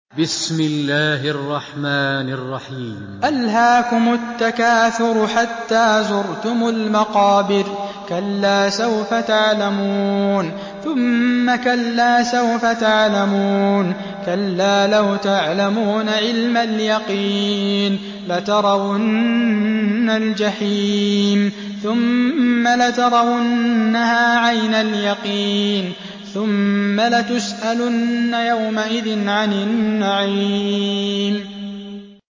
بسم الله الرحمن الرحيم ألهاكم التكاثر حتى زرتم المقابر كلا سوف تعلمون ثم كلا سوف تعلمون كلا لو تعلمون علم اليقين لترون الجحيم ثم لترونها عين اليقين ثم لتسألن يومئذ عن النعيم